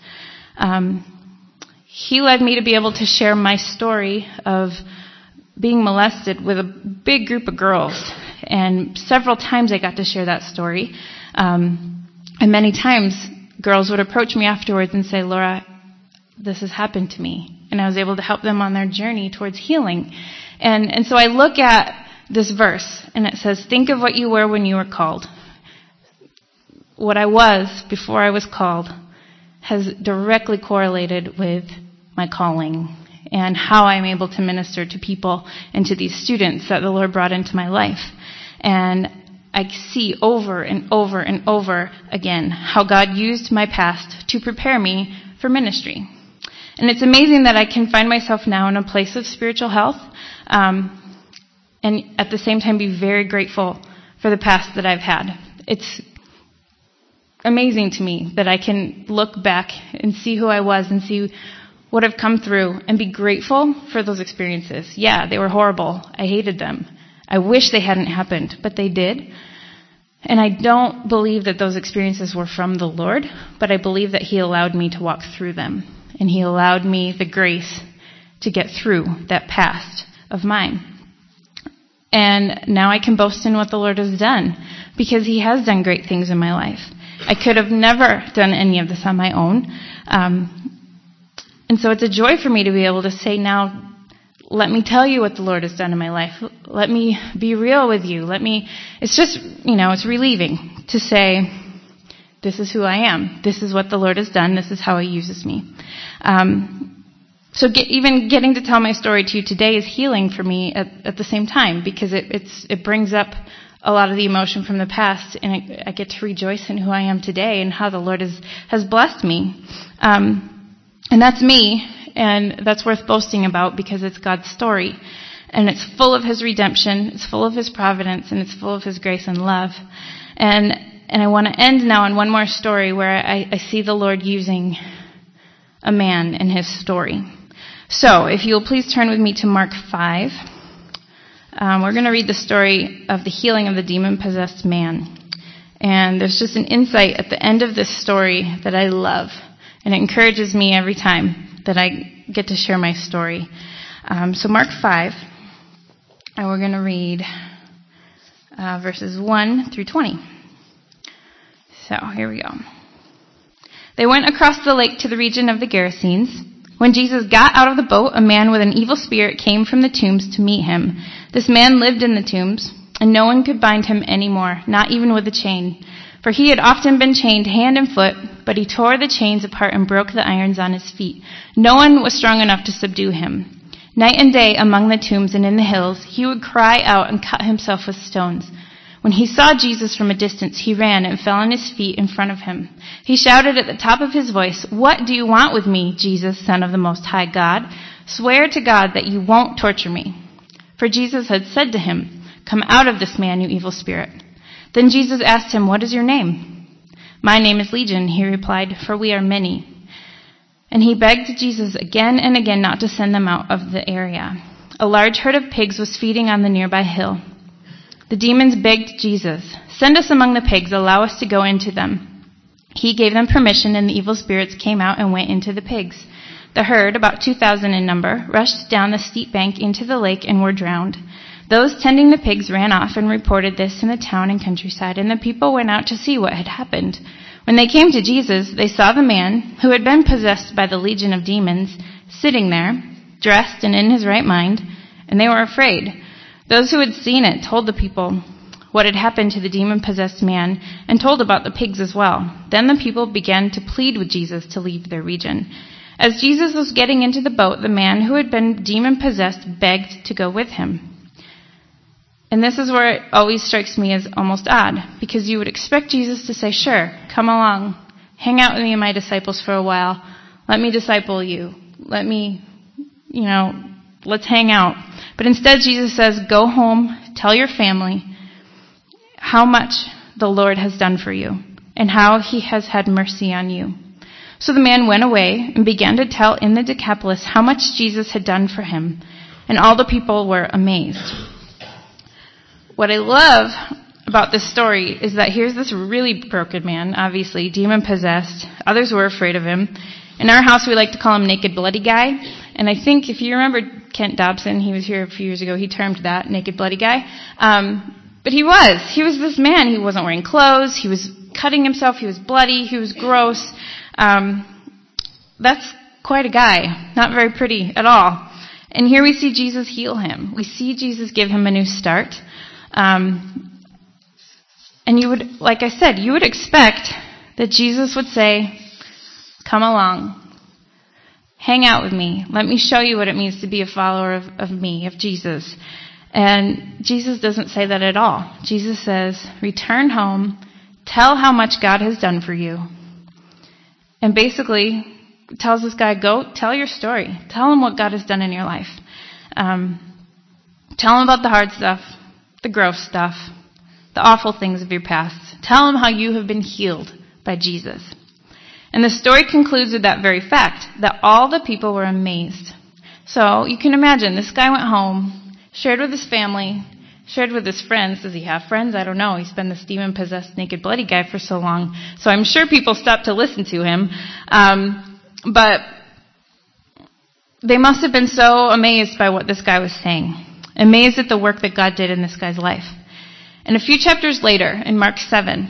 He led me to be able to share my story of being molested with a big group of girls. And several times I got to share that story. And many times girls would approach me afterwards and say, Laura, this has happened to me. And I was able to help them on their journey towards healing. And so I look at this verse and it says, think of what you were when you were called. What I was before I was called has directly correlated with my calling and how I'm able to minister to people and to these students that the Lord brought into my life. And I see over and over and over again how God used my past to prepare me for ministry. And it's amazing that I can find myself now in a place of spiritual health, and at the same time be very grateful for the past that I've had. It's amazing to me that I can look back and see who I was and see what I've come through and be grateful for those experiences. Yeah, they were horrible. I hated them. I wish they hadn't happened, but they did. And I don't believe that those experiences were from the Lord, but I believe that He allowed me to walk through them. And He allowed me the grace to get through that past of mine. And now I can boast in what the Lord has done, because He has done great things in my life. I could have never done any of this on my own. And so it's a joy for me to be able to say now, let me tell you what the Lord has done in my life. Let me be real with you. It's just, it's relieving to say, this is who I am. This is what the Lord has done. This is how He uses me. So even getting to tell my story to you today is healing for me at the same time, because it brings up a lot of the emotion from the past, and I get to rejoice in who I am today and how the Lord has blessed me. And that's me, and that's worth boasting about because it's God's story. And it's full of His redemption, it's full of His providence, and it's full of His grace and love. And I want to end now on one more story where I see the Lord using a man in His story. So, if you'll please turn with me to Mark 5. We're going to read the story of the healing of the demon-possessed man. And there's just an insight at the end of this story that I love. And it encourages me every time that I get to share my story. So Mark 5, and we're going to read verses 1 through 20. So here we go. They went across the lake to the region of the Gerasenes. When Jesus got out of the boat, a man with an evil spirit came from the tombs to meet Him. This man lived in the tombs, and no one could bind him anymore, not even with a chain. For he had often been chained hand and foot, but he tore the chains apart and broke the irons on his feet. No one was strong enough to subdue him. Night and day among the tombs and in the hills, he would cry out and cut himself with stones. When he saw Jesus from a distance, he ran and fell on his feet in front of him. He shouted at the top of his voice, "What do you want with me, Jesus, Son of the Most High God? Swear to God that you won't torture me." For Jesus had said to him, "Come out of this man, you evil spirit." Then Jesus asked him, "What is your name?" "My name is Legion," he replied, "for we are many." And he begged Jesus again and again not to send them out of the area. A large herd of pigs was feeding on the nearby hill. The demons begged Jesus, "Send us among the pigs, allow us to go into them." He gave them permission, and the evil spirits came out and went into the pigs. The herd, about 2,000 in number, rushed down the steep bank into the lake and were drowned. Those tending the pigs ran off and reported this in the town and countryside, and the people went out to see what had happened. When they came to Jesus, they saw the man who had been possessed by the legion of demons sitting there, dressed and in his right mind, and they were afraid. Those who had seen it told the people what had happened to the demon-possessed man and told about the pigs as well. Then the people began to plead with Jesus to leave their region. As Jesus was getting into the boat, the man who had been demon-possessed begged to go with him. And this is where it always strikes me as almost odd, because you would expect Jesus to say, sure, come along, hang out with me and my disciples for a while, let me disciple you, let me, let's hang out. But instead Jesus says, go home, tell your family how much the Lord has done for you and how he has had mercy on you. So the man went away and began to tell in the Decapolis how much Jesus had done for him, and all the people were amazed. What I love about this story is that here's this really broken man, obviously, demon-possessed. Others were afraid of him. In our house, we like to call him Naked Bloody Guy. And I think if you remember Kent Dobson, he was here a few years ago, he termed that Naked Bloody Guy. But he was this man. He wasn't wearing clothes. He was cutting himself. He was bloody. He was gross. That's quite a guy. Not very pretty at all. And here we see Jesus heal him. We see Jesus give him a new start. And you would, like I said, you would expect that Jesus would say, come along, hang out with me, let me show you what it means to be a follower of me, of Jesus. And Jesus doesn't say that at all. Jesus says, return home, tell how much God has done for you. And basically tells this guy, go tell your story. Tell him what God has done in your life. Tell him about the hard stuff, the gross stuff, the awful things of your past. Tell him how you have been healed by Jesus. And the story concludes with that very fact, that all the people were amazed. So you can imagine, this guy went home, shared with his family, shared with his friends. Does he have friends? I don't know. He's been this demon-possessed, naked, bloody guy for so long. So I'm sure people stopped to listen to him. But they must have been so amazed by what this guy was saying. Amazed at the work that God did in this guy's life. And a few chapters later, in Mark 7,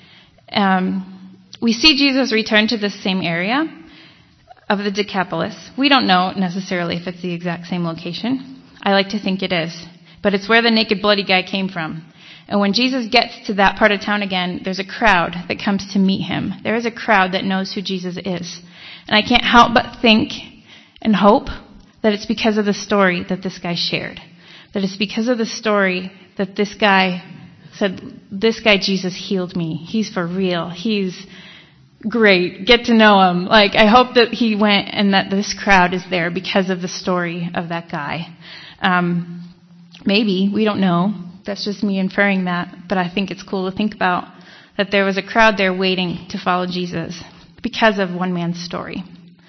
we see Jesus return to this same area of the Decapolis. We don't know necessarily if it's the exact same location. I like to think it is. But it's where the naked, bloody guy came from. And when Jesus gets to that part of town again, there's a crowd that comes to meet him. There is a crowd that knows who Jesus is. And I can't help but think and hope that it's because of the story that this guy shared. That it's because of the story that this guy said, this guy Jesus healed me. He's for real. He's great. Get to know him. I hope that he went and that this crowd is there because of the story of that guy. Maybe. We don't know. That's just me inferring that. But I think it's cool to think about that there was a crowd there waiting to follow Jesus because of one man's story.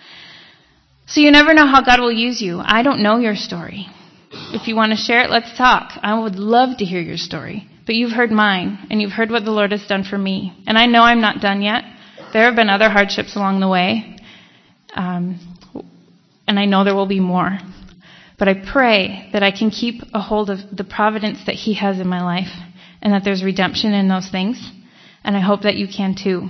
So you never know how God will use you. I don't know your story. If you want to share it, let's talk. I would love to hear your story. But you've heard mine, and you've heard what the Lord has done for me. And I know I'm not done yet. There have been other hardships along the way. And I know there will be more. But I pray that I can keep a hold of the providence that he has in my life, and that there's redemption in those things. And I hope that you can too.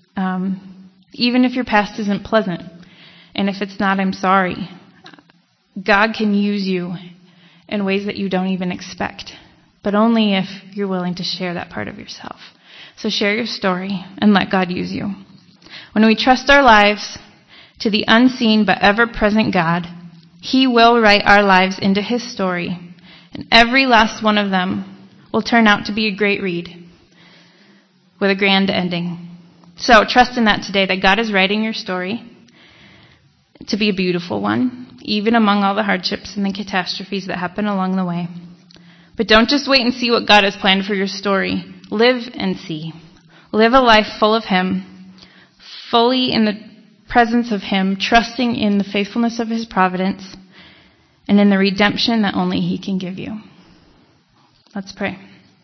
Even if your past isn't pleasant, and if it's not, I'm sorry. God can use you in ways that you don't even expect, but only if you're willing to share that part of yourself. So share your story and let God use you. When we trust our lives to the unseen but ever-present God, he will write our lives into his story, and every last one of them will turn out to be a great read with a grand ending. So trust in that today, that God is writing your story to be a beautiful one, even among all the hardships and the catastrophes that happen along the way. But don't just wait and see what God has planned for your story. Live and see. Live a life full of him, fully in the presence of him, trusting in the faithfulness of his providence and in the redemption that only he can give you. Let's pray.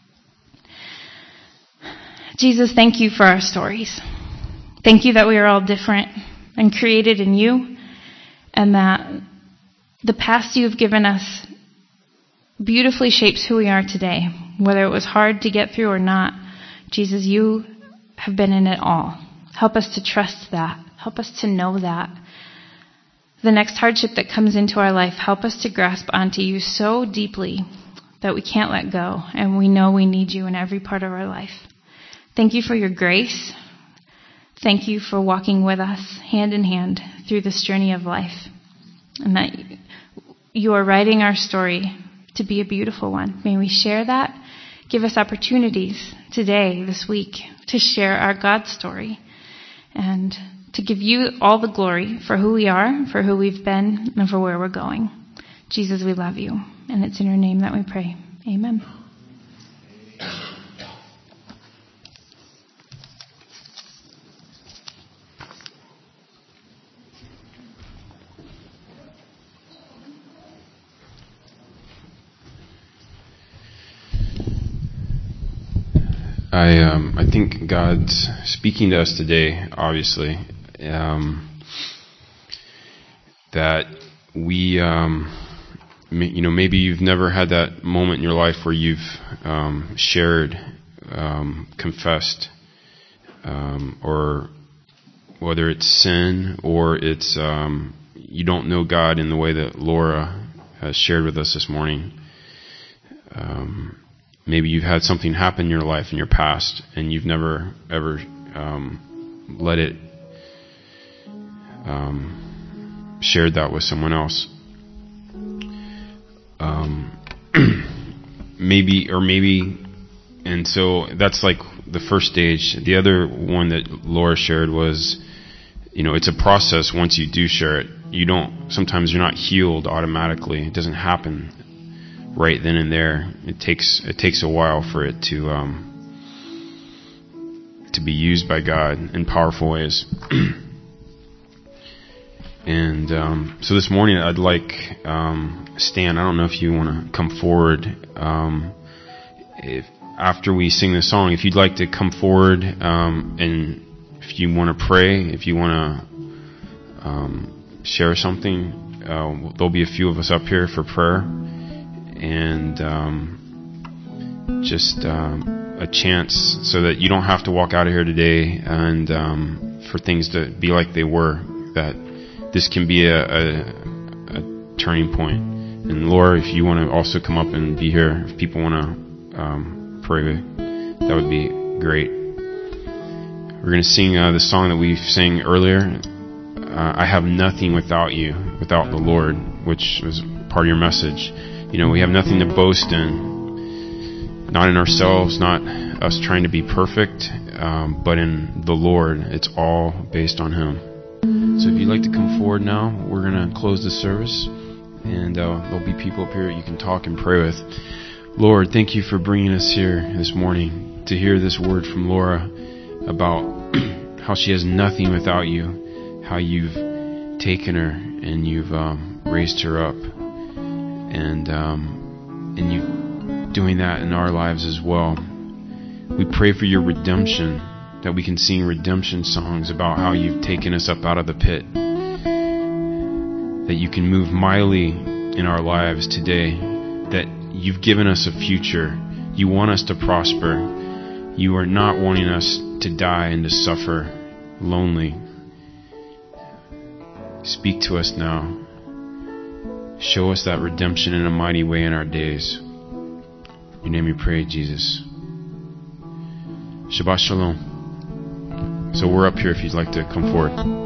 Jesus, thank you for our stories. Thank you that we are all different and created in you, and that the past you have given us beautifully shapes who we are today. Whether it was hard to get through or not, Jesus, you have been in it all. Help us to trust that. Help us to know that. The next hardship that comes into our life, help us to grasp onto you so deeply that we can't let go, and we know we need you in every part of our life. Thank you for your grace. Thank you for walking with us hand in hand through this journey of life, and that you are writing our story to be a beautiful one. May we share that. Give us opportunities today, this week, to share our God story and to give you all the glory for who we are, for who we've been, and for where we're going. Jesus, we love you, and it's in your name that we pray. Amen. I think God's speaking to us today, obviously, that we, maybe you've never had that moment in your life where you've shared, confessed, or whether it's sin or it's you don't know God in the way that Laura has shared with us this morning. Maybe you've had something happen in your life in your past, and you've never ever let it shared that with someone else. Maybe, and so that's like the first stage. The other one that Laura shared was, it's a process. Once you do share it, sometimes you're not healed automatically. It doesn't happen right then and there. It takes a while for it to be used by God in powerful ways. And so this morning I'd like Stan, I don't know if you want to come forward if after we sing this song, if you'd like to come forward, and if you want to pray, if you want to share something, there'll be a few of us up here for prayer. And just a chance so that you don't have to walk out of here today and for things to be like they were, that this can be a turning point. And Laura, if you want to also come up and be here, if people want to pray, that would be great. We're going to sing the song that we sang earlier, I Have Nothing Without You, without the Lord, which was part of your message. We have nothing to boast in, not in ourselves, not us trying to be perfect, but in the Lord. It's all based on Him. So if you'd like to come forward now, we're going to close the service, and there'll be people up here you can talk and pray with. Lord, thank you for bringing us here this morning to hear this word from Laura about how she has nothing without you, how you've taken her and you've raised her up. And you doing that in our lives as well. We pray for your redemption, that we can sing redemption songs about how you've taken us up out of the pit, that you can move mightily in our lives today, that you've given us a future. You want us to prosper. You are not wanting us to die and to suffer lonely. Speak to us now. Show us that redemption in a mighty way in our days. In your name we pray, Jesus. Shabbat Shalom. So we're up here if you'd like to come forward.